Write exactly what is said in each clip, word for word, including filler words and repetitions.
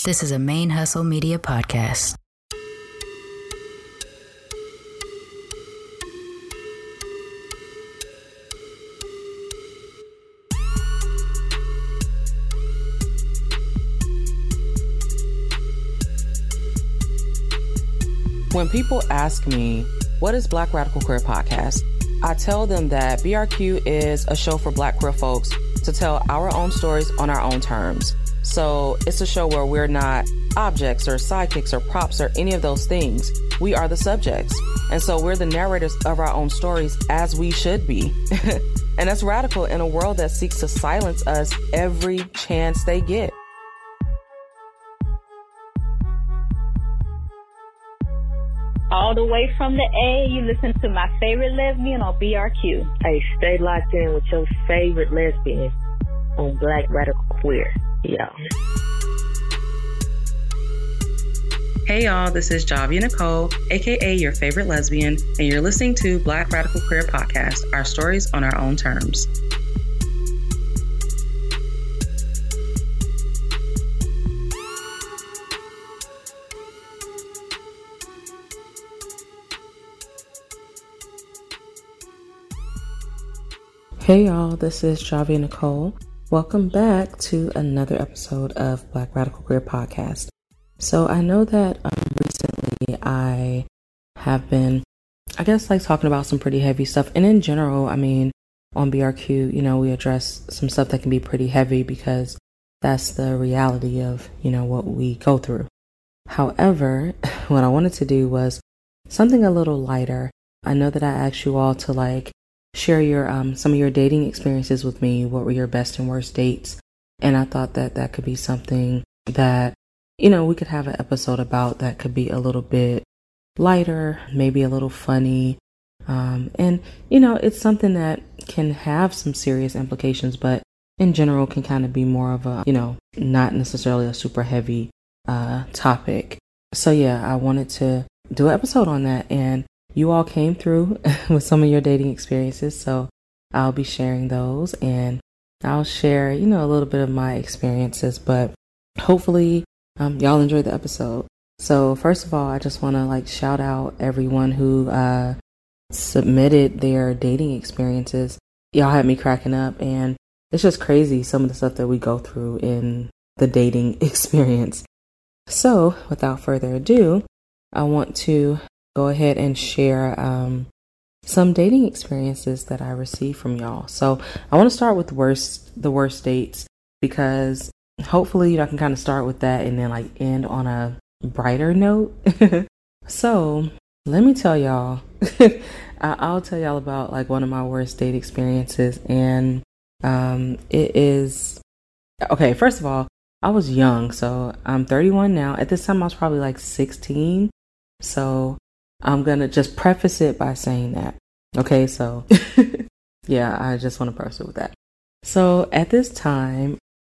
This is a Main Hustle Media podcast. When people ask me, what is Black Radical Queer Podcast? I tell them that B R Q is a show for Black queer folks to tell our own stories on our own terms. So it's a show where we're not objects or sidekicks or props or any of those things. We are the subjects. And so we're the narrators of our own stories, as we should be. And that's radical in a world that seeks to silence us every chance they get. All the way from the A, you listen to My Favorite Lesbian on B R Q. Hey, stay locked in with your favorite lesbian on Black Radical Queer. Yeah. Hey y'all, this is Javia Nicole, aka Your Favorite Lesbian, and you're listening to Black Radical Queer Podcast, our stories on our own terms. Hey y'all, this is Javia Nicole. Welcome back to another episode of Black Radical Queer Podcast. So I know that um, recently I have been, I guess, like talking about some pretty heavy stuff. And in general, I mean, on B R Q, you know, we address some stuff that can be pretty heavy because that's the reality of, you know, what we go through. However, what I wanted to do was something a little lighter. I know that I asked you all to like share your um some of your dating experiences with me. What were your best and worst dates? And I thought that that could be something that, you know, we could have an episode about that could be a little bit lighter, maybe a little funny. Um, and, you know, it's something that can have some serious implications, but in general can kind of be more of a, you know, not necessarily a super heavy uh topic. So yeah, I wanted to do an episode on that, and you all came through with some of your dating experiences, so I'll be sharing those, and I'll share, you know, a little bit of my experiences, but hopefully um, y'all enjoyed the episode. So first of all, I just want to like shout out everyone who uh, submitted their dating experiences. Y'all had me cracking up, and it's just crazy some of the stuff that we go through in the dating experience. So without further ado, I want to go ahead and share um, some dating experiences that I received from y'all. So I want to start with worst, the worst dates, because hopefully I can kind of start with that and then like end on a brighter note. So let me tell y'all, I'll tell y'all about like one of my worst date experiences. And um, it is, okay, first of all, I was young. So I'm thirty-one now. At this time, I was probably like sixteen. So I'm going to just preface it by saying that. Okay, so yeah, I just want to preface it with that. So at this time,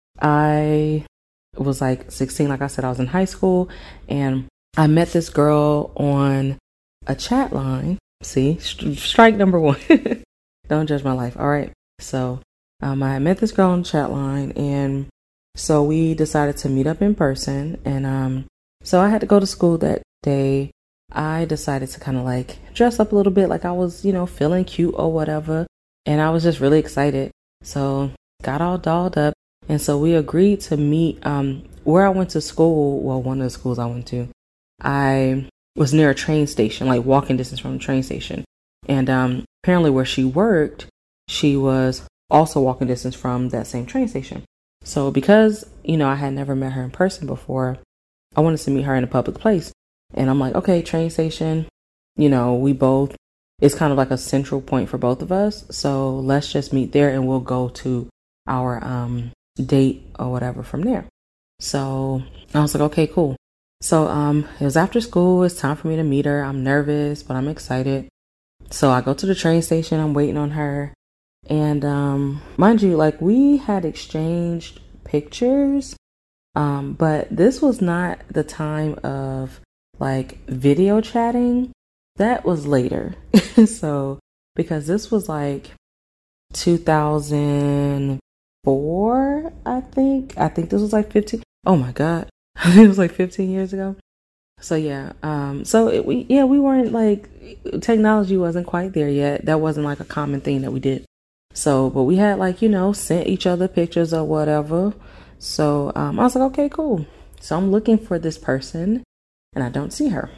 I was like sixteen. Like I said, I was in high school, and I met this girl on a chat line. See, st- strike number one. Don't judge my life. All right. So um, I met this girl on the chat line, and so we decided to meet up in person. And um, so I had to go to school that day. I decided to kind of like dress up a little bit, like I was, you know, feeling cute or whatever. And I was just really excited. So got all dolled up. And so we agreed to meet um, where I went to school. Well, one of the schools I went to, I was near a train station, like walking distance from the train station. And um, apparently where she worked, she was also walking distance from that same train station. So because, you know, I had never met her in person before, I wanted to meet her in a public place. And I'm like, okay, train station, you know, we both, it's kind of like a central point for both of us. So let's just meet there and we'll go to our um, date or whatever from there. So I was like, okay, cool. So um, it was after school. It's time for me to meet her. I'm nervous, but I'm excited. So I go to the train station. I'm waiting on her. And um, mind you, like we had exchanged pictures, um, but this was not the time of like video chatting. That was later. So because this was like two thousand four, I think. I think this was like fifteen. Oh my God. It was like fifteen years ago. So yeah, um, so it, we yeah we weren't like, technology wasn't quite there yet. That wasn't like a common thing that we did. So, but we had like, you know, sent each other pictures or whatever. So um, I was like, okay, cool. So I'm looking for this person, and I don't see her.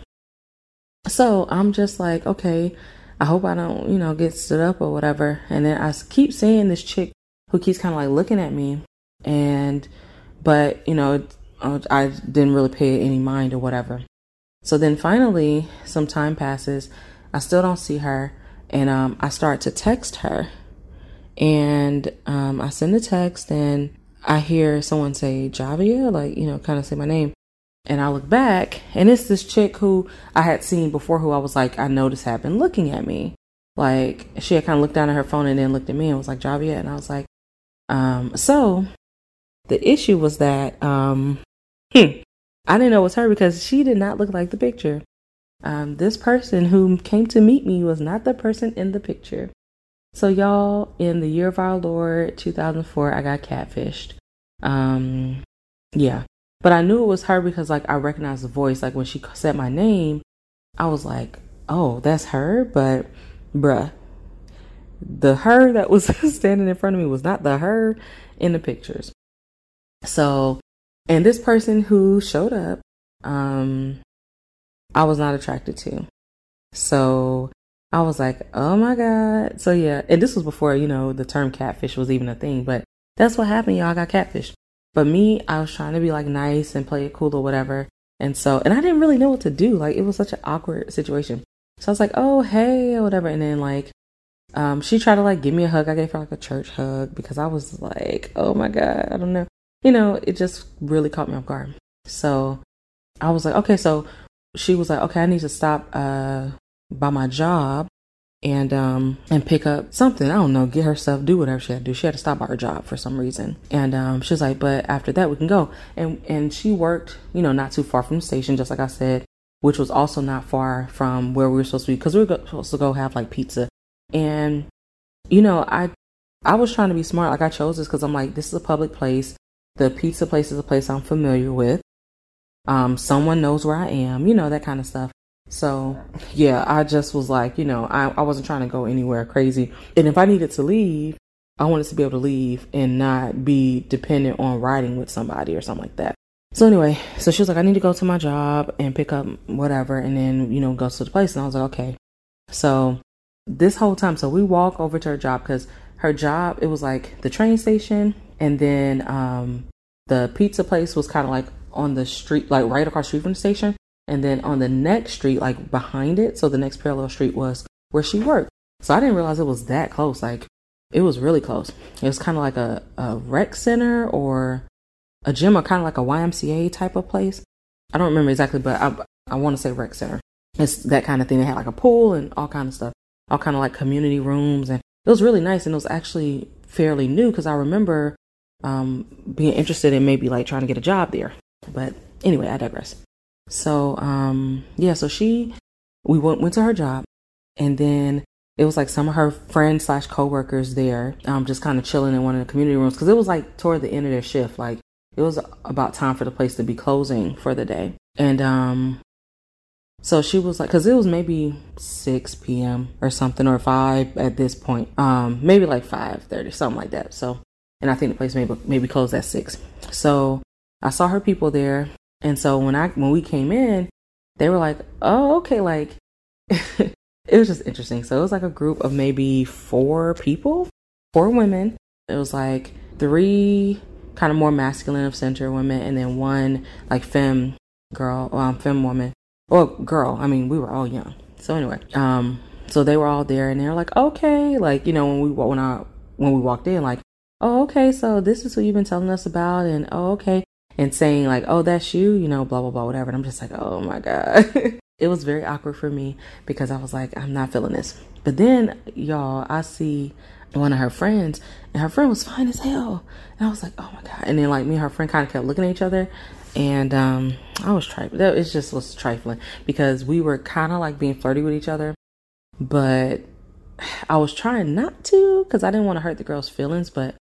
So I'm just like, okay, I hope I don't, you know, get stood up or whatever. And then I keep seeing this chick who keeps kind of like looking at me, and but you know, I didn't really pay any mind or whatever. So then finally, some time passes. I still don't see her. And um, I start to text her. And um, I send a text and I hear someone say, Javia, like, you know, kind of say my name. And I look back and it's this chick who I had seen before, who I was like, I noticed had been looking at me. Like, she had kind of looked down at her phone and then looked at me and was like, Javia. And I was like, um, so the issue was that um, hmm, I didn't know it was her because she did not look like the picture. Um, this person who came to meet me was not the person in the picture. So y'all, in the year of our Lord, two thousand four, I got catfished. Um, yeah, but I knew it was her because like I recognized the voice. Like when she said my name, I was like, oh, that's her. But bruh, the her that was standing in front of me was not the her in the pictures. So, and this person who showed up, um, I was not attracted to. So I was like, oh my God. So yeah, and this was before, you know, the term catfish was even a thing, but that's what happened, y'all. I got catfished. But me, I was trying to be like nice and play it cool or whatever. And so, and I didn't really know what to do. Like, it was such an awkward situation. So I was like, oh, hey, or whatever. And then like, um, she tried to like give me a hug. I gave her like a church hug because I was like, oh my God, I don't know. You know, it just really caught me off guard. So I was like, okay, so she was like, okay, I need to stop uh, by my job and um and pick up something. I don't know, get her stuff, do whatever she had to do. She had to stop by her job for some reason. And um, she was like, but after that, we can go. And and she worked, you know, not too far from the station, just like I said, which was also not far from where we were supposed to be because we were supposed to go have like pizza. And, you know, I I was trying to be smart. Like I chose this because I'm like, this is a public place. The pizza place is a place I'm familiar with. Um, someone knows where I am, you know, that kind of stuff. So yeah, I just was like, you know, I, I wasn't trying to go anywhere crazy. And if I needed to leave, I wanted to be able to leave and not be dependent on riding with somebody or something like that. So anyway, so she was like, I need to go to my job and pick up whatever and then, you know, go to the place. And I was like, okay. So this whole time, so we walk over to her job because her job, it was like the train station. And then um, the pizza place was kind of like on the street, like right across the street from the station. And then on the next street, like behind it, so the next parallel street was where she worked. So I didn't realize it was that close. Like, it was really close. It was kind of like a, a rec center or a gym or kind of like a Y M C A type of place. I don't remember exactly, but I, I want to say rec center. It's that kind of thing. They had like a pool and all kind of stuff, all kind of like community rooms. And it was really nice. And it was actually fairly new because I remember um, being interested in maybe like trying to get a job there. But anyway, I digress. So, um, yeah, so she, we went, went to her job and then it was like some of her friends slash coworkers there, um, just kind of chilling in one of the community rooms. Cause it was like toward the end of their shift. Like it was about time for the place to be closing for the day. And, um, so she was like, cause it was maybe six p.m. or something or five at this point, um, maybe like five thirty, something like that. So, and I think the place maybe, maybe closed at six. So I saw her people there. And so when I, when we came in, they were like, oh, okay. Like it was just interesting. So it was like a group of maybe four people, four women. It was like three kind of more masculine of center women. And then one like femme girl, um, femme woman or girl. I mean, we were all young. So anyway, um, so they were all there and they're like, okay. Like, you know, when we, when I, when we walked in, like, oh, okay. So this is what you've been telling us about. And oh, okay. And saying like, oh, that's you, you know, blah, blah, blah, whatever. And I'm just like, oh my God. It was very awkward for me because I was like, I'm not feeling this. But then, y'all, I see one of her friends and her friend was fine as hell. And I was like, oh my God. And then like me and her friend kind of kept looking at each other. And um, I was trifling. It just was trifling because we were kind of like being flirty with each other. But I was trying not to because I didn't want to hurt the girl's feelings. But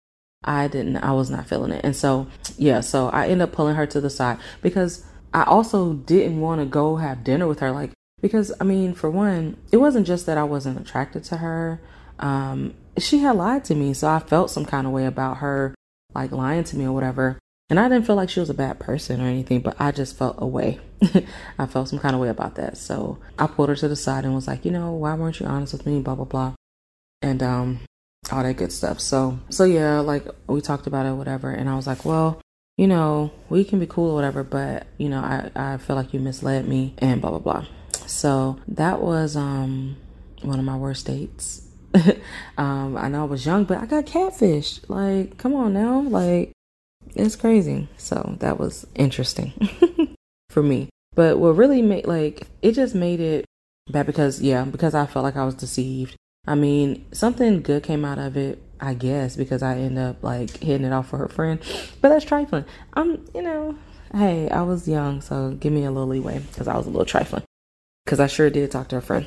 I didn't, I was not feeling it. And so, yeah, so I ended up pulling her to the side because I also didn't want to go have dinner with her. Like, because I mean, for one, it wasn't just that I wasn't attracted to her. Um, she had lied to me. So I felt some kind of way about her, like lying to me or whatever. And I didn't feel like she was a bad person or anything, but I just felt a way. I felt some kind of way about that. So I pulled her to the side and was like, you know, why weren't you honest with me? Blah, blah, blah. And, um, all that good stuff. So, so yeah, like we talked about it, whatever. And I was like, well, you know, we can be cool or whatever, but you know, I, I feel like you misled me and blah, blah, blah. So that was, um, one of my worst dates. um, I know I was young, but I got catfished. Like, come on now. Like, it's crazy. So that was interesting for me. But what really made, like, it just made it bad because, yeah, because I felt like I was deceived. I mean, something good came out of it, I guess, because I ended up like hitting it off for her friend. But that's trifling. I'm, you know, hey, I was young, so give me a little leeway because I was a little trifling. Because I sure did talk to her friend.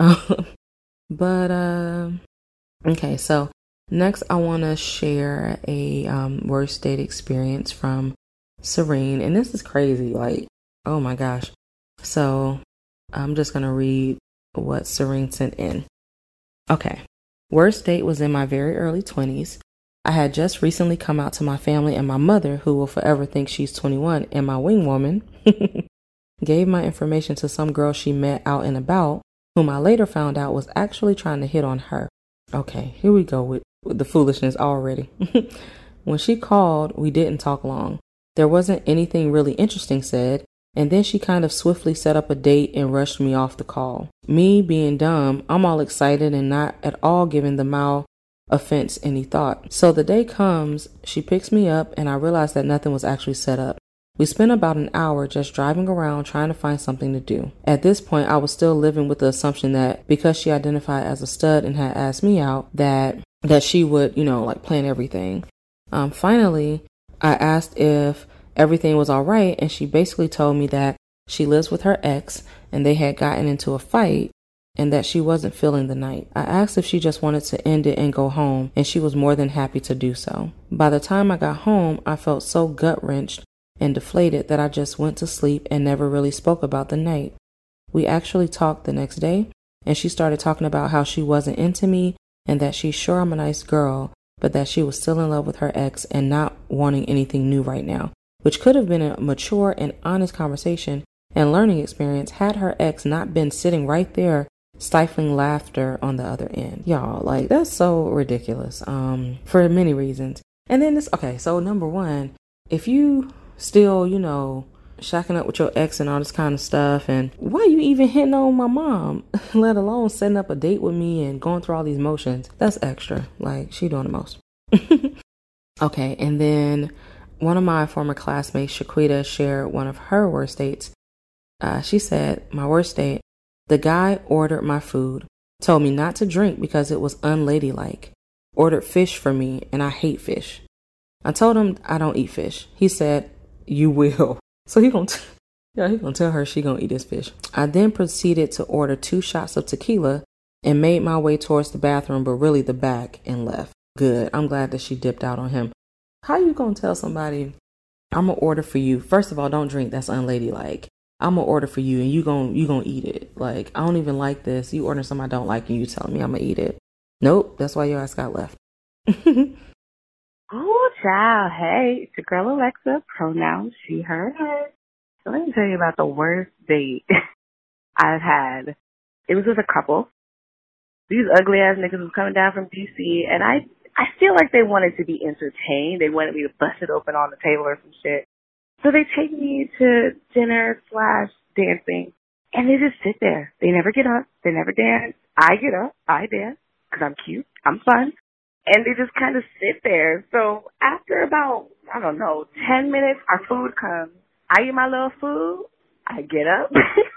But, uh, okay, so next I want to share a um, worst date experience from Serene. And this is crazy. Like, oh my gosh. So I'm just going to read what Serene sent in. Okay. Worst date was in my very early twenties. I had just recently come out to my family, and my mother, who will forever think she's twenty-one, and my wing woman, gave my information to some girl she met out and about, whom I later found out was actually trying to hit on her. Okay, here we go with, with the foolishness already. When she called, we didn't talk long. There wasn't anything really interesting said, and then she kind of swiftly set up a date and rushed me off the call. Me being dumb, I'm all excited and not at all giving the mild offense any thought. So the day comes, she picks me up, and I realize that nothing was actually set up. We spent about an hour just driving around trying to find something to do. At this point, I was still living with the assumption that because she identified as a stud and had asked me out, that that she would, you know, like plan everything. Um, finally, I asked if everything was all right, and she basically told me that she lives with her ex and they had gotten into a fight and that she wasn't feeling the night. I asked if she just wanted to end it and go home, and she was more than happy to do so. By the time I got home, I felt so gut-wrenched and deflated that I just went to sleep and never really spoke about the night. We actually talked the next day, and she started talking about how she wasn't into me and that she's sure I'm a nice girl, but that she was still in love with her ex and not wanting anything new right now, which could have been a mature and honest conversation and learning experience had her ex not been sitting right there stifling laughter on the other end. Y'all, like, that's so ridiculous, um, for many reasons. And then this, okay, so number one, if you still, you know, shacking up with your ex and all this kind of stuff, and why you even hitting on my mom, let alone setting up a date with me and going through all these motions, that's extra. Like, she doing the most. Okay, and then one of my former classmates, Shaquita, shared one of her worst dates. Uh, she said, my worst date, the guy ordered my food, told me not to drink because it was unladylike, ordered fish for me, and I hate fish. I told him I don't eat fish. He said, you will. So he gonna, t- yeah, he gonna tell her she gonna eat this fish. I then proceeded to order two shots of tequila and made my way towards the bathroom, but really the back, and left. Good. I'm glad that she dipped out on him. How you gonna tell somebody, I'm gonna order for you? First of all, don't drink. That's unladylike. I'm gonna order for you and you gonna, you gonna eat it. Like, I don't even like this. You order something I don't like and you telling me I'm gonna eat it. Nope. That's why your ass got left. Oh, child. Hey, it's your girl Alexa. Pronouns she, her, her. So let me tell you about the worst date I've had. It was with a couple. These ugly ass niggas was coming down from D C, and I I feel like they wanted to be entertained. They wanted me to bust it open on the table or some shit. So they take me to dinner slash dancing, and they just sit there. They never get up. They never dance. I get up. I dance because I'm cute. I'm fun. And they just kind of sit there. So after about, I don't know, ten minutes, our food comes. I eat my little food. I get up.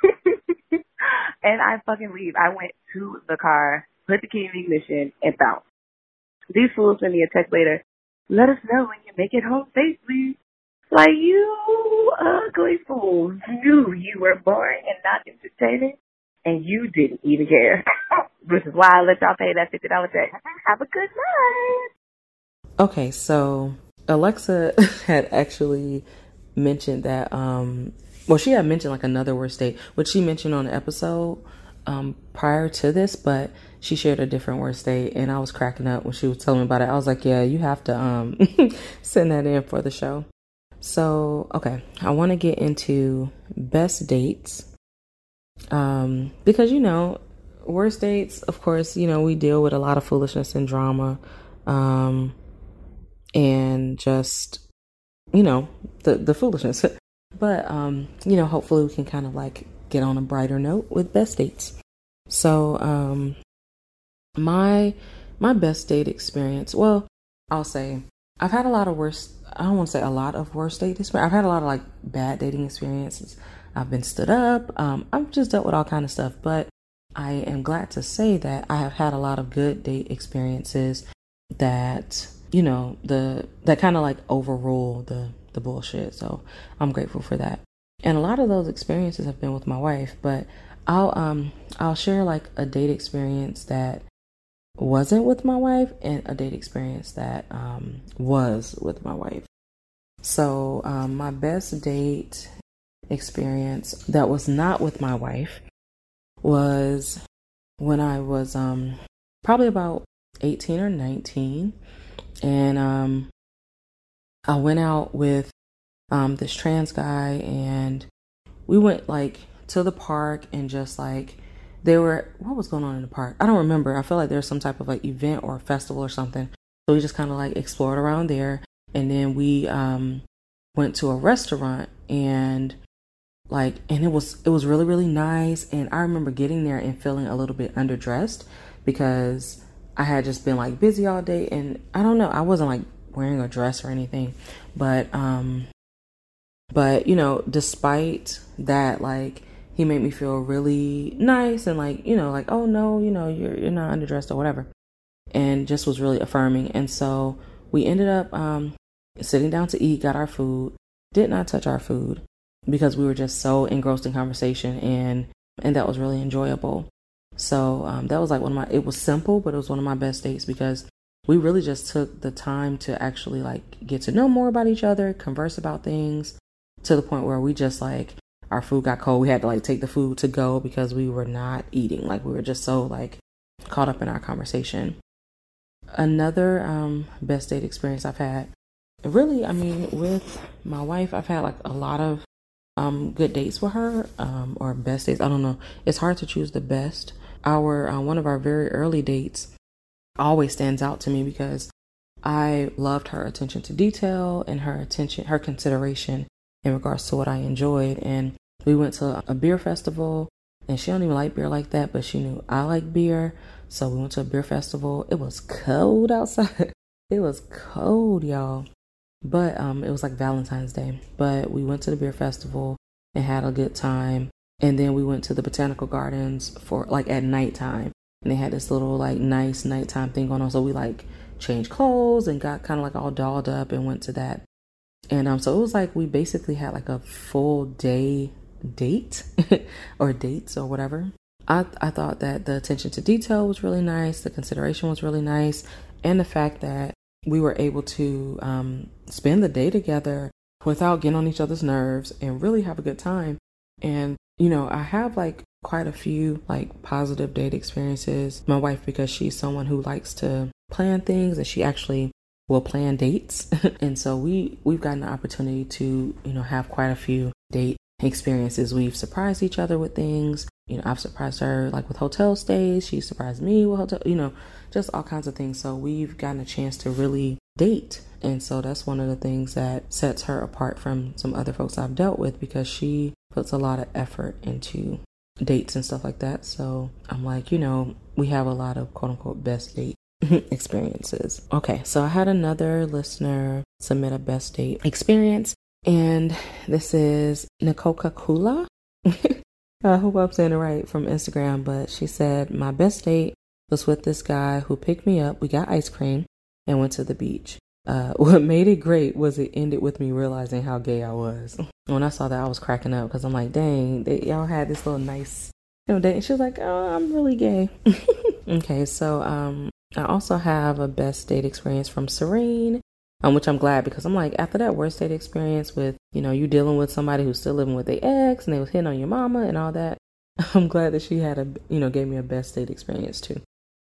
And I fucking leave. I went to the car, put the key in the ignition, and bounced. These fools send me a text later. Let us know when you make it home safely. Like, you ugly fools knew you were boring and not entertaining, and you didn't even care. Which is why I let y'all pay that fifty dollars check. Have a good night. Okay, so Alexa had actually mentioned that, um, well, she had mentioned like another worst date, which she mentioned on the episode um, prior to this, but she shared a different worst date, and I was cracking up when she was telling me about it. I was like, yeah, you have to um, send that in for the show. So, okay, I want to get into best dates um, because, you know, worst dates, of course, you know, we deal with a lot of foolishness and drama um, and just, you know, the, the foolishness. But, um, you know, hopefully we can kind of like get on a brighter note with best dates. So, um, my, my best date experience, well, I'll say I've had a lot of worst, I don't want to say a lot of worst date experience. I've had a lot of like bad dating experiences. I've been stood up. Um, I've just dealt with all kind of stuff, but I am glad to say that I have had a lot of good date experiences that, you know, the, that kind of like overrule the, the bullshit. So I'm grateful for that. And a lot of those experiences have been with my wife, but I'll, um, I'll share like a date experience that wasn't with my wife and a date experience that, um, was with my wife. So, um, my best date experience that was not with my wife was when I was, um, probably about eighteen or nineteen. And, um, I went out with um, this trans guy, and we went like to the park and just like they were, what was going on in the park? I don't remember. I feel like there's some type of like event or festival or something. So we just kind of like explored around there. And then we um, went to a restaurant and like, and it was, it was really, really nice. And I remember getting there and feeling a little bit underdressed because I had just been like busy all day. And I don't know, I wasn't like wearing a dress or anything, but um but you know, despite that, like he made me feel really nice and like, you know, like, oh no, you know, you're you're not underdressed or whatever, and just was really affirming. And so we ended up um sitting down to eat, got our food, did not touch our food because we were just so engrossed in conversation, and and that was really enjoyable. So um that was like one of my, it was simple, but it was one of my best dates because we really just took the time to actually like get to know more about each other, converse about things, to the point where we just like, our food got cold. We had to like take the food to go because we were not eating. Like we were just so like caught up in our conversation. Another um, best date experience I've had, really, I mean, with my wife, I've had like a lot of um, good dates with her um, or best dates. I don't know. It's hard to choose the best. Our, uh, one of our very early dates always stands out to me because I loved her attention to detail and her attention, her consideration in regards to what I enjoyed. And we went to a beer festival, and she don't even like beer like that, but she knew I like beer. So we went to a beer festival. It was cold outside. It was cold, y'all. But um, it was like Valentine's Day. But we went to the beer festival and had a good time. And then we went to the botanical gardens for like at nighttime. And they had this little like nice nighttime thing going on. So we like changed clothes and got kind of like all dolled up and went to that. And um, so it was like we basically had like a full day date or dates or whatever. I, I thought that the attention to detail was really nice. The consideration was really nice. And the fact that we were able to um, spend the day together without getting on each other's nerves and really have a good time. And, you know, I have like quite a few like positive date experiences. My wife, because she's someone who likes to plan things and she actually will plan dates. And so we, we've gotten the opportunity to, you know, have quite a few date experiences. We've surprised each other with things. You know, I've surprised her like with hotel stays. She surprised me with hotel, you know, just all kinds of things. So we've gotten a chance to really date. And so that's one of the things that sets her apart from some other folks I've dealt with, because she puts a lot of effort into dates and stuff like that. So I'm like, you know, we have a lot of quote unquote best date experiences. Okay, so I had another listener submit a best date experience, and this is Nikoka Kula. I hope I'm saying it right, from Instagram, but she said, my best date was with this guy who picked me up. We got ice cream and went to the beach. Uh, what made it great was it ended with me realizing how gay I was. When I saw that, I was cracking up because I'm like, dang, they, y'all had this little nice, you know, date. And she was like, oh, I'm really gay. Okay, so um, I also have a best date experience from Serene, um, which I'm glad, because I'm like, after that worst date experience with, you know, you dealing with somebody who's still living with their ex and they was hitting on your mama and all that, I'm glad that she had a, you know, gave me a best date experience too.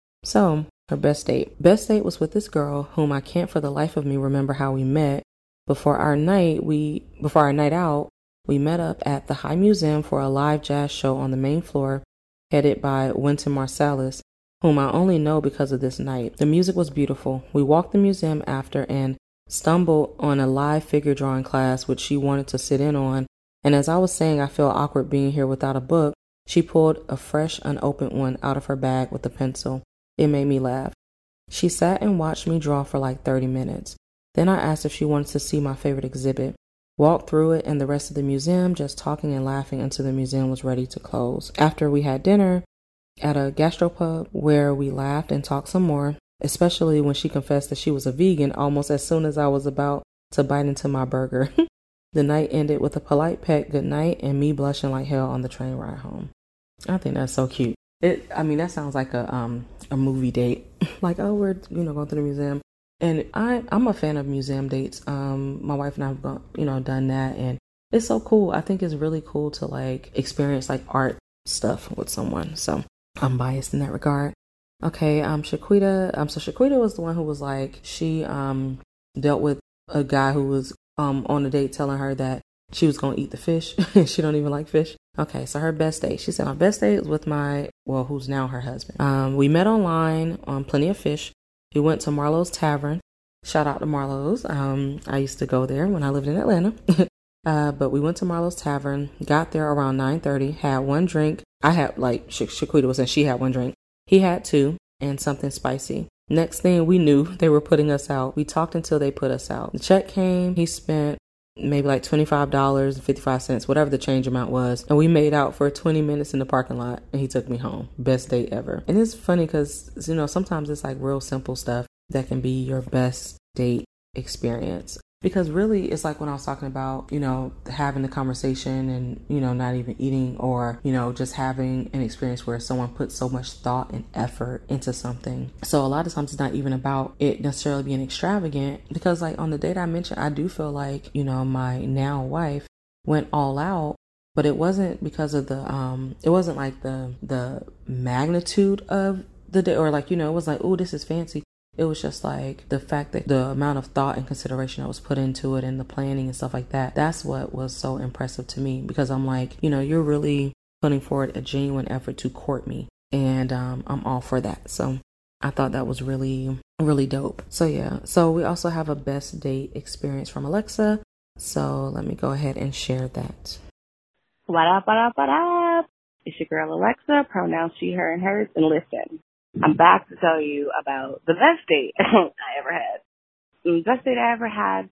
So her best date. Best date was with this girl whom I can't for the life of me remember how we met. Before our night, we, before our night out, we met up at the High Museum for a live jazz show on the main floor, headed by Wynton Marsalis, whom I only know because of this night. The music was beautiful. We walked the museum after and stumbled on a live figure drawing class, which she wanted to sit in on. And as I was saying, I feel awkward being here without a book, she pulled a fresh, unopened one out of her bag with a pencil. It made me laugh. She sat and watched me draw for like thirty minutes. Then I asked if she wanted to see my favorite exhibit. Walked through it and the rest of the museum, just talking and laughing until the museum was ready to close. After we had dinner at a gastropub where we laughed and talked some more, especially when she confessed that she was a vegan almost as soon as I was about to bite into my burger. The night ended with a polite pet good night and me blushing like hell on the train ride home. I think that's so cute. It, I mean, that sounds like a um a movie date. Like, oh, we're, you know, going to the museum. And I, I'm a fan of museum dates. Um, my wife and I have gone, you know, done that, and it's so cool. I think it's really cool to like experience like art stuff with someone. So I'm biased in that regard. Okay, um, Shaquita. Um, so Shaquita was the one who was like, she um dealt with a guy who was um on a date telling her that she was gonna eat the fish. She don't even like fish. Okay, so her best date. She said my best date was with my, well, who's now her husband. Um, we met online on Plenty of Fish. We went to Marlowe's Tavern. Shout out to Marlowe's. Um, I used to go there when I lived in Atlanta. uh, but we went to Marlowe's Tavern, got there around nine thirty, had one drink. I had, like, Sha- Shaquita was saying she had one drink. He had two and something spicy. Next thing we knew, they were putting us out. We talked until they put us out. The check came. He spent maybe like twenty-five dollars and fifty-five cents, whatever the change amount was. And we made out for twenty minutes in the parking lot and he took me home. Best date ever. And it's funny because, you know, sometimes it's like real simple stuff that can be your best date experience. Because really, it's like when I was talking about, you know, having the conversation and, you know, not even eating, or, you know, just having an experience where someone puts so much thought and effort into something. So a lot of times it's not even about it necessarily being extravagant, because like on the date I mentioned, I do feel like, you know, my now wife went all out, but it wasn't because of the, um, it wasn't like the, the magnitude of the day, or like, you know, it was like, oh, this is fancy. It was just like the fact that the amount of thought and consideration that was put into it and the planning and stuff like that. That's what was so impressive to me, because I'm like, you know, you're really putting forward a genuine effort to court me. And um, I'm all for that. So I thought that was really, really dope. So yeah. So we also have a best date experience from Alexa. So let me go ahead and share that. What up, what up, what up? It's your girl Alexa, pronouns she, her, and hers. And listen, I'm back to tell you about the best date I ever had. The best date I ever had.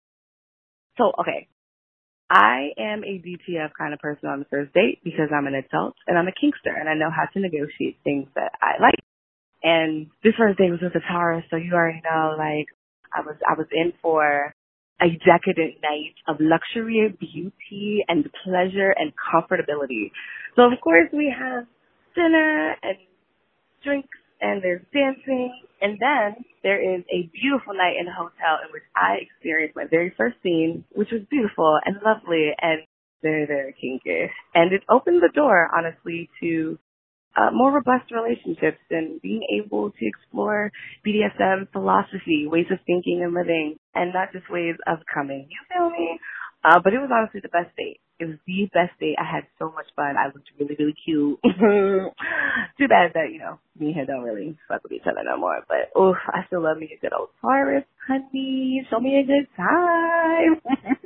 So, okay. I am a D T F kind of person on the first date because I'm an adult and I'm a kinkster and I know how to negotiate things that I like. And this first date was with a Taurus, so you already know, like, I was, I was in for a decadent night of luxury, beauty, and pleasure and comfortability. So, of course, we have dinner and drinks, and there's dancing, and then there is a beautiful night in the hotel in which I experienced my very first scene, which was beautiful and lovely and very, very kinky. And it opened the door, honestly, to uh, more robust relationships and being able to explore B D S M philosophy, ways of thinking and living, and not just ways of coming. You feel me? Uh, but it was honestly the best date. It was the best date. I had so much fun. I looked really, really cute. Too bad that, you know, me and him don't really fuck with each other no more. But, oof, I still love me a good old Taurus, honey. Show me a good time.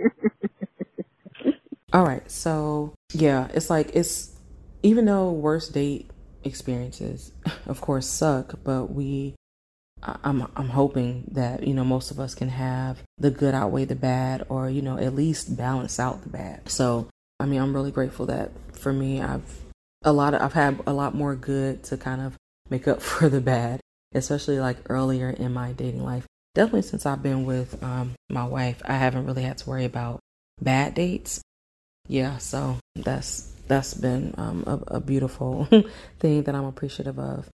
All right. So, yeah, it's like, it's, even though worst date experiences, of course, suck, but we, I'm I'm hoping that, you know, most of us can have the good outweigh the bad, or, you know, at least balance out the bad. So, I mean, I'm really grateful that for me, I've a lot of, I've had a lot more good to kind of make up for the bad, especially like earlier in my dating life. Definitely since I've been with um, my wife, I haven't really had to worry about bad dates. Yeah, so that's that's been um, a, a beautiful thing that I'm appreciative of.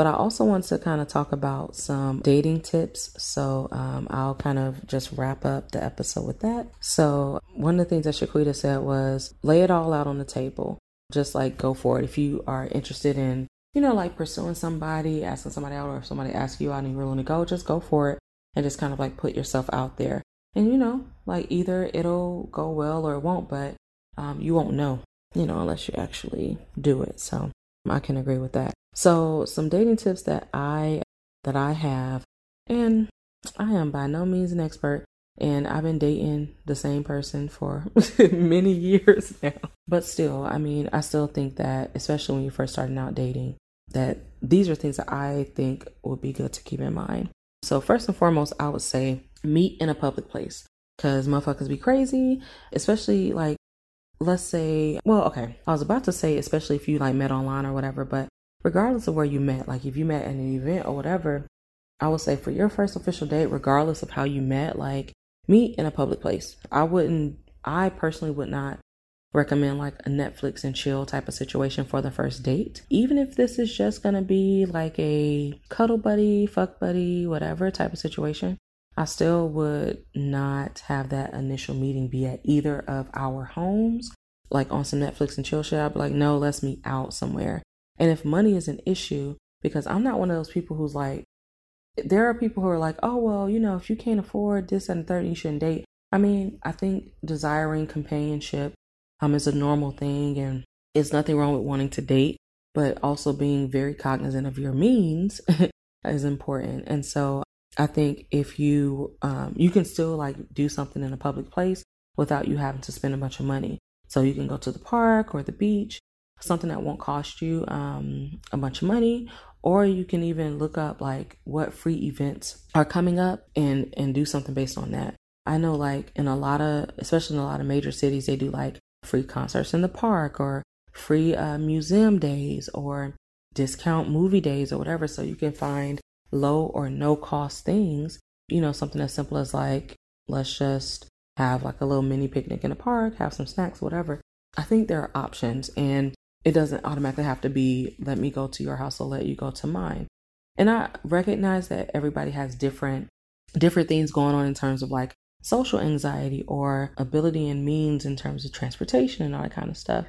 But I also want to kind of talk about some dating tips. So um, I'll kind of just wrap up the episode with that. So one of the things that Shaquita said was lay it all out on the table. Just like go for it. If you are interested in, you know, like pursuing somebody, asking somebody out, or if somebody asks you out and you're willing to go, just go for it and just kind of like put yourself out there. And, you know, like either it'll go well or it won't, but um, you won't know, you know, unless you actually do it. So I can agree with that. So some dating tips that I that I have, and I am by no means an expert, and I've been dating the same person for many years now. But still, I mean, I still think that, especially when you're first starting out dating, that these are things that I think would be good to keep in mind. So first and foremost, I would say meet in a public place, because motherfuckers be crazy, especially like, let's say, well, okay, I was about to say, especially if you like met online or whatever, but regardless of where you met, like if you met at an event or whatever, I would say for your first official date, regardless of how you met, like meet in a public place. I wouldn't, I personally would not recommend like a Netflix and chill type of situation for the first date. Even if this is just going to be like a cuddle buddy, fuck buddy, whatever type of situation, I still would not have that initial meeting be at either of our homes, like on some Netflix and chill shit. I'd be like, no, let's meet out somewhere. And if money is an issue, because I'm not one of those people who's like, there are people who are like, oh, well, you know, if you can't afford this and the third, you shouldn't date. I mean, I think desiring companionship um, is a normal thing, and it's nothing wrong with wanting to date, but also being very cognizant of your means is important. And so I think if you, um, you can still like do something in a public place without you having to spend a bunch of money. So you can go to the park or the beach, something that won't cost you um, a bunch of money, or you can even look up like what free events are coming up and, and do something based on that. I know like in a lot of, especially in a lot of major cities, they do like free concerts in the park or free uh, museum days or discount movie days or whatever. So you can find low or no cost things, you know, something as simple as like, let's just have like a little mini picnic in the park, have some snacks, whatever. I think there are options, and it doesn't automatically have to be, let me go to your house or let you go to mine. And I recognize that everybody has different, different things going on in terms of like social anxiety or ability and means in terms of transportation and all that kind of stuff.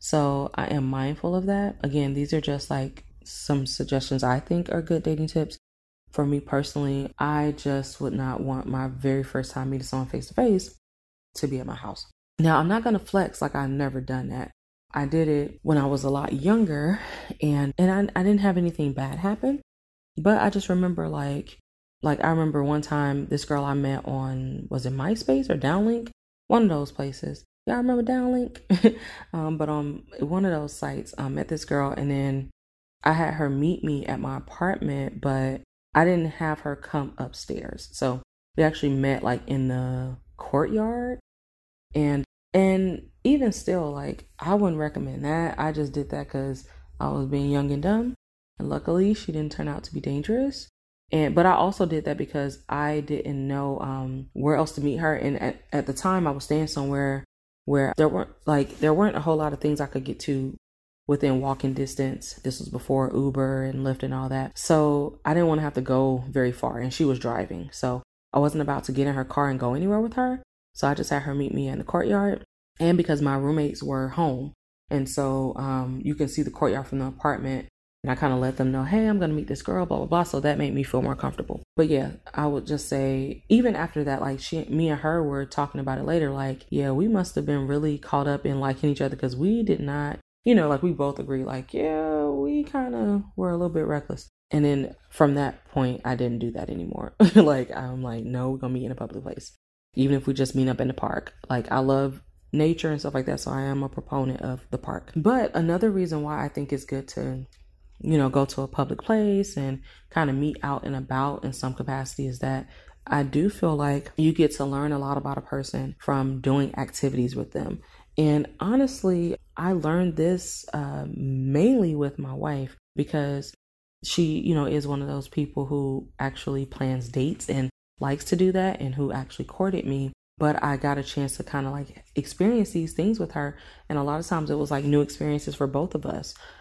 So I am mindful of that. Again, these are just like some suggestions I think are good dating tips. For me personally, I just would not want my very first time meeting someone face to face to be at my house. Now, I'm not going to flex like I've never done that. I did it when I was a lot younger, and, and I, I didn't have anything bad happen. But I just remember like, like I remember one time this girl I met on, was it MySpace or Downlink? One of those places. Y'all remember Downlink? um, but on one of those sites, I met this girl, and then I had her meet me at my apartment, but I didn't have her come upstairs. So we actually met like in the courtyard. And and even still, like, I wouldn't recommend that. I just did that because I was being young and dumb. And luckily, she didn't turn out to be dangerous. And but I also did that because I didn't know um, where else to meet her. And at, at the time, I was staying somewhere where there weren't like there weren't a whole lot of things I could get to within walking distance. This was before Uber and Lyft and all that. So I didn't want to have to go very far. And she was driving. So I wasn't about to get in her car and go anywhere with her. So I just had her meet me in the courtyard. And because my roommates were home. And so um, you can see the courtyard from the apartment. And I kind of let them know, hey, I'm going to meet this girl, blah, blah, blah. So that made me feel more comfortable. But yeah, I would just say, even after that, like she, me and her were talking about it later. Like, yeah, we must have been really caught up in liking each other because we did not, you know, like we both agree, like, yeah, we kind of were a little bit reckless. And then from that point, I didn't do that anymore. Like, I'm like, no, we're going to meet in a public place. Even if we just meet up in the park. Like, I love nature and stuff like that. So I am a proponent of the park. But another reason why I think it's good to, you know, go to a public place and kind of meet out and about in some capacity is that I do feel like you get to learn a lot about a person from doing activities with them. And honestly, I learned this uh, mainly with my wife because she, you know, is one of those people who actually plans dates and likes to do that and who actually courted me. But I got a chance to kind of like experience these things with her. And a lot of times it was like new experiences for both of us.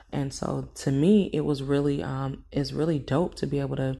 And so to me, it was really, um, it's really dope to be able to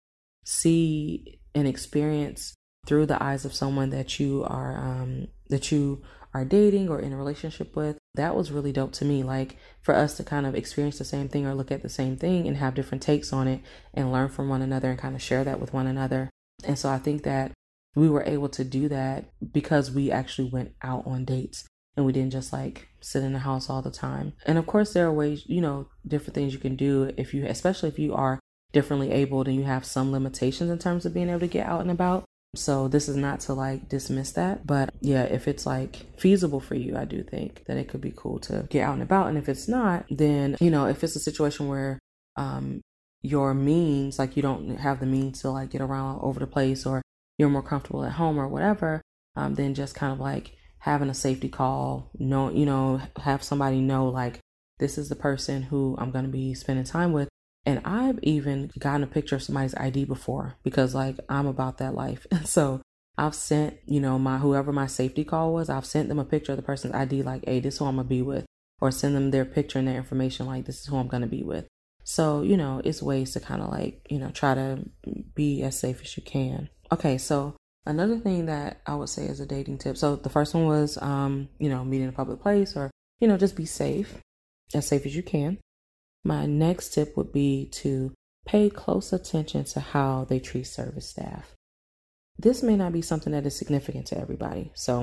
see and experience through the eyes of someone that you are, um, that you are dating or in a relationship with. That was really dope to me. Like for us to kind of experience the same thing or look at the same thing and have different takes on it and learn from one another and kind of share that with one another. And so I think that we were able to do that because we actually went out on dates and we didn't just like sit in the house all the time. And of course there are ways, you know, different things you can do if you, especially if you are differently abled and you have some limitations in terms of being able to get out and about. So this is not to like dismiss that, but yeah, if it's like feasible for you, I do think that it could be cool to get out and about. And if it's not, then, you know, if it's a situation where um, your means, like you don't have the means to like get around all over the place, or you're more comfortable at home or whatever, um, then just kind of like having a safety call, know, you know, have somebody know like, this is the person who I'm going to be spending time with. And I've even gotten a picture of somebody's I D before because like I'm about that life. And so I've sent, you know, my, whoever my safety call was, I've sent them a picture of the person's I D like, hey, this is who I'm going to be with, or send them their picture and their information like, this is who I'm going to be with. So, you know, it's ways to kind of like, you know, try to be as safe as you can. Okay. So another thing that I would say is a dating tip. So the first one was, um, you know, meet in a public place, or, you know, just be safe, as safe as you can. My next tip would be to pay close attention to how they treat service staff. This may not be something that is significant to everybody, so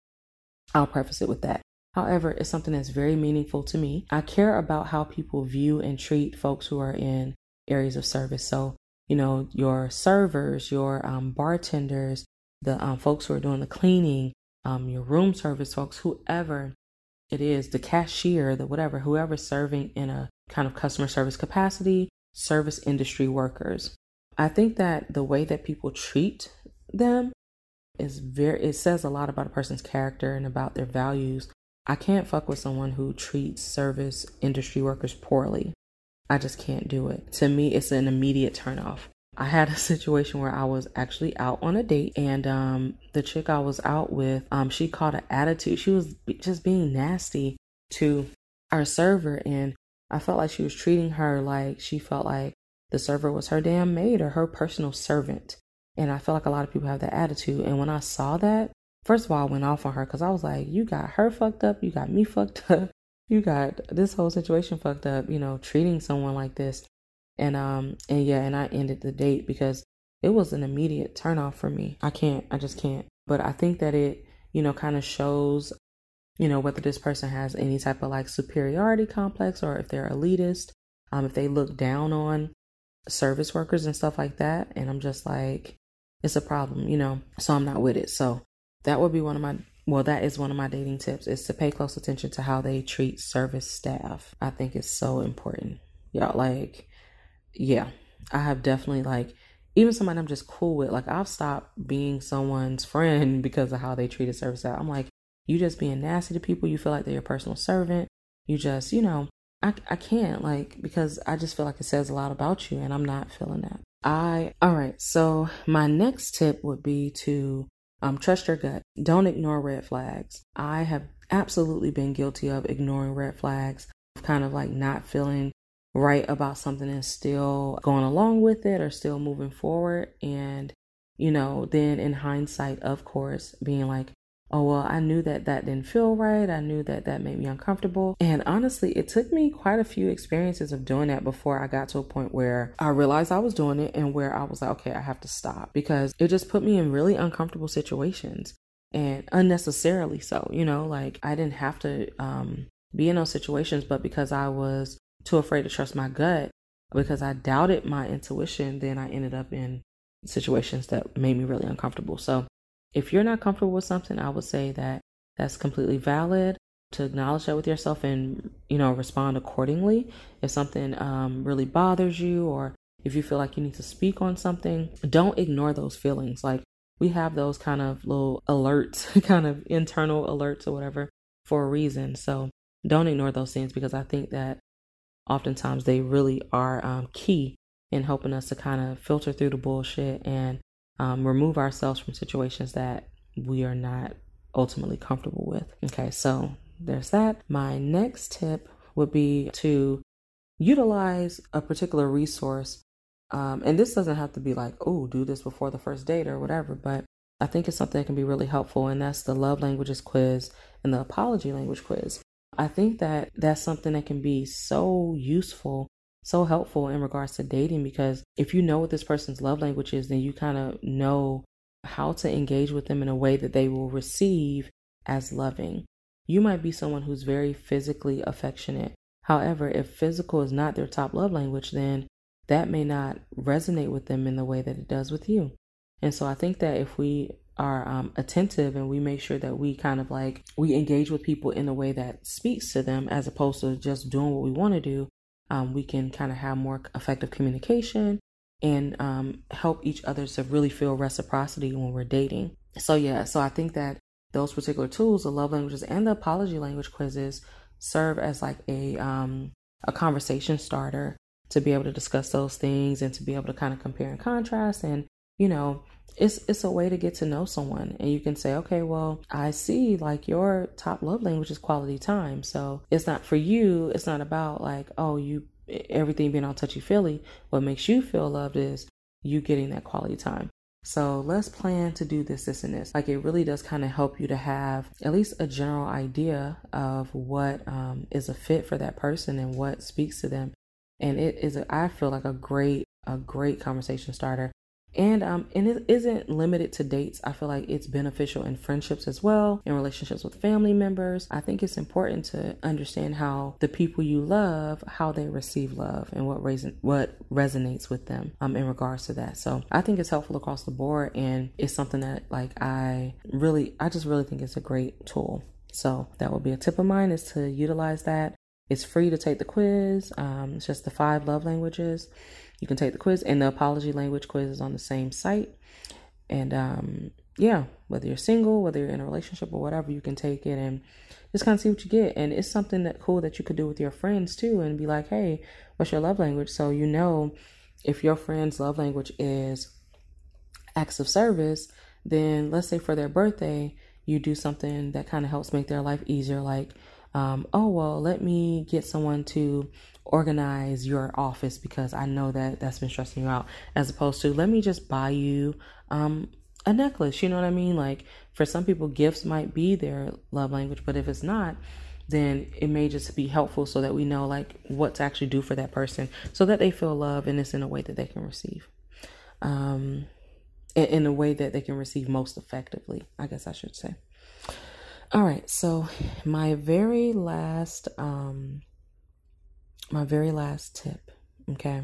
I'll preface it with that. However, it's something that's very meaningful to me. I care about how people view and treat folks who are in areas of service. So, you know, your servers, your um, bartenders, the um, folks who are doing the cleaning, um, your room service folks, whoever it is, the cashier, the whatever, whoever's serving in a kind of customer service capacity, service industry workers. I think that the way that people treat them is very, it says a lot about a person's character and about their values. I can't fuck with someone who treats service industry workers poorly. I just can't do it. To me, it's an immediate turnoff. I had a situation where I was actually out on a date, and um, the chick I was out with, um, she caught an attitude. She was just being nasty to our server, and I felt like she was treating her like she felt like the server was her damn maid or her personal servant. And I feel like a lot of people have that attitude. And when I saw that, first of all, I went off on her because I was like, you got her fucked up. You got me fucked up. You got this whole situation fucked up, you know, treating someone like this. And, um, and yeah, and I ended the date because it was an immediate turnoff for me. I can't, I just can't. But I think that it, you know, kind of shows, you know, whether this person has any type of like superiority complex, or if they're elitist, um, if they look down on service workers and stuff like that. And I'm just like, it's a problem, you know, so I'm not with it. So that would be one of my, well, that is one of my dating tips, is to pay close attention to how they treat service staff. I think it's so important. Yeah, like, yeah, I have definitely like, even somebody I'm just cool with, like I've stopped being someone's friend because of how they treated service staff. I'm like, you just being nasty to people. You feel like they're your personal servant. You just, you know, I, I can't like, because I just feel like it says a lot about you, and I'm not feeling that. I, all right. So my next tip would be to um, trust your gut. Don't ignore red flags. I have absolutely been guilty of ignoring red flags, kind of like not feeling right about something and still going along with it or still moving forward. And, you know, then in hindsight, of course, being like, oh, well, I knew that that didn't feel right. I knew that that made me uncomfortable. And honestly, it took me quite a few experiences of doing that before I got to a point where I realized I was doing it, and where I was like, okay, I have to stop, because it just put me in really uncomfortable situations, and unnecessarily so, you know, like I didn't have to um, be in those situations, but because I was too afraid to trust my gut, because I doubted my intuition, then I ended up in situations that made me really uncomfortable. So if you're not comfortable with something, I would say that that's completely valid to acknowledge that with yourself and, you know, respond accordingly. If something um, really bothers you, or if you feel like you need to speak on something, don't ignore those feelings. Like, we have those kind of little alerts, kind of internal alerts or whatever, for a reason. So don't ignore those things, because I think that oftentimes they really are um, key in helping us to kind of filter through the bullshit and Um, remove ourselves from situations that we are not ultimately comfortable with. Okay, so there's that. My next tip would be to utilize a particular resource. Um, and this doesn't have to be like, oh, do this before the first date or whatever, but I think it's something that can be really helpful. And that's the love languages quiz and the apology language quiz. I think that that's something that can be so useful, so helpful in regards to dating, because if you know what this person's love language is, then you kind of know how to engage with them in a way that they will receive as loving. You might be someone who's very physically affectionate. However, if physical is not their top love language, then that may not resonate with them in the way that it does with you. And so I think that if we are um, attentive and we make sure that we kind of like, we engage with people in a way that speaks to them as opposed to just doing what we want to do, um, we can kind of have more effective communication and um, help each other to really feel reciprocity when we're dating. So yeah, so I think that those particular tools, the love languages and the apology language quizzes, serve as like a um, a conversation starter to be able to discuss those things and to be able to kind of compare and contrast. And, you know, it's it's a way to get to know someone. And you can say, okay, well, I see like your top love language is quality time. So it's not for you. It's not about like, oh, you everything being all touchy feely. What makes you feel loved is you getting that quality time. So let's plan to do this, this, and this. Like it really does kind of help you to have at least a general idea of what um, is a fit for that person and what speaks to them. And it is, a, I feel like a great, a great conversation starter. And um, and it isn't limited to dates. I feel like it's beneficial in friendships as well, in relationships with family members. I think it's important to understand how the people you love, how they receive love, and what reason, what resonates with them um, in regards to that. So I think it's helpful across the board, and it's something that like I really, I just really think it's a great tool. So that would be a tip of mine, is to utilize that. It's free to take the quiz. Um, it's just the five love languages. You can take the quiz, and the apology language quiz is on the same site. And um, yeah, whether you're single, whether you're in a relationship or whatever, you can take it and just kind of see what you get. And it's something that cool that you could do with your friends too, and be like, hey, what's your love language? So you know, if your friend's love language is acts of service, then let's say for their birthday, you do something that kind of helps make their life easier. Like, um, oh, well, let me get someone to organize your office because I know that that's been stressing you out, as opposed to let me just buy you um a necklace. You know what I mean? Like for some people, gifts might be their love language, but if it's not, then it may just be helpful so that we know like what to actually do for that person so that they feel love, and it's in a way that they can receive um in, in a way that they can receive most effectively, I guess I should say. All right, so my very last um My very last tip, okay,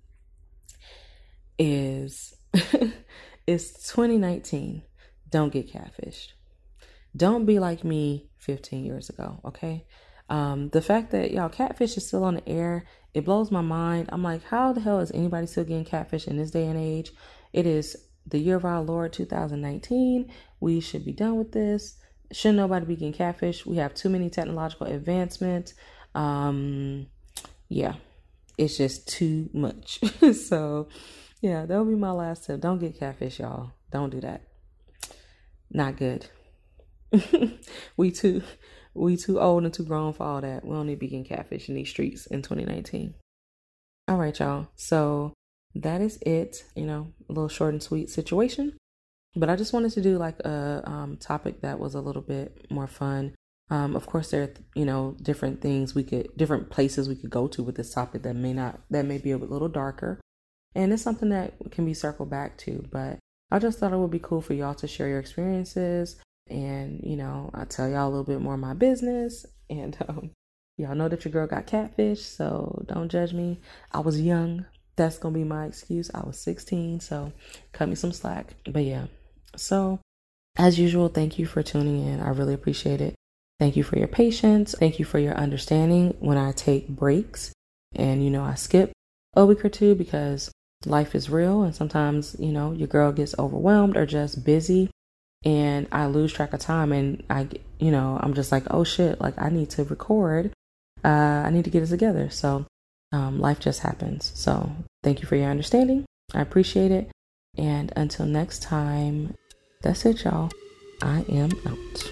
is it's twenty nineteen. Don't get catfished. Don't be like me fifteen years ago, okay? Um, the fact that, y'all, catfish is still on the air, it blows my mind. I'm like, how the hell is anybody still getting catfish in this day and age? It is the year of our Lord, two thousand nineteen. We should be done with this. Shouldn't nobody be getting catfish. We have too many technological advancements. Um... Yeah, it's just too much. So, yeah, that'll be my last tip. Don't get catfish, y'all. Don't do that. Not good. we too, we too old and too grown for all that. We don't need to be getting catfish in these streets in twenty nineteen. All right, y'all. So that is it. You know, a little short and sweet situation. But I just wanted to do like a um, topic that was a little bit more fun. Um, of course, there are, you know, different things we could, different places we could go to with this topic that may not, that may be a little darker. And it's something that can be circled back to. But I just thought it would be cool for y'all to share your experiences. And, you know, I'll tell y'all a little bit more of my business. And um, y'all know that your girl got catfish, so don't judge me. I was young. That's going to be my excuse. I was sixteen, so cut me some slack. But yeah, so as usual, thank you for tuning in. I really appreciate it. Thank you for your patience. Thank you for your understanding when I take breaks and, you know, I skip a week or two because life is real. And sometimes, you know, your girl gets overwhelmed or just busy and I lose track of time. And I, you know, I'm just like, oh shit, like I need to record. Uh, I need to get it together. So um, life just happens. So thank you for your understanding. I appreciate it. And until next time, that's it, y'all. I am out.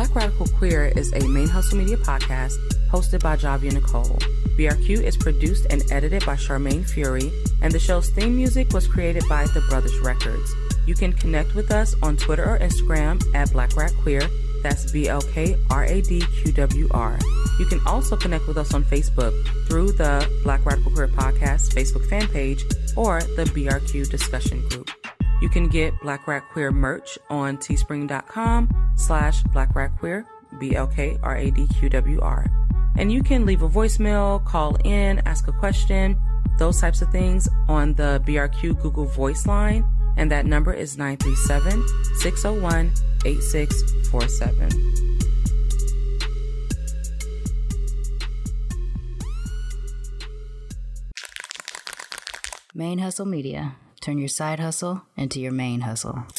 Black Radical Queer is a Main Hustle Media podcast hosted by Javia Nicole. B R Q is produced and edited by Charmaine Fury, and the show's theme music was created by The Brothers Records. You can connect with us on Twitter or Instagram at Black Rad Queer. That's B L K R A D Q W R. You can also connect with us on Facebook through the Black Radical Queer Podcast Facebook fan page or the B R Q discussion group. You can get Black Rad Queer merch on teespring.com slash Black Rad Queer, B L K R A D Q W R. And you can leave a voicemail, call in, ask a question, those types of things on the B R Q Google Voice line. And that number is nine three seven, six oh one, eight six four seven. Main Hustle Media. Turn your side hustle into your main hustle.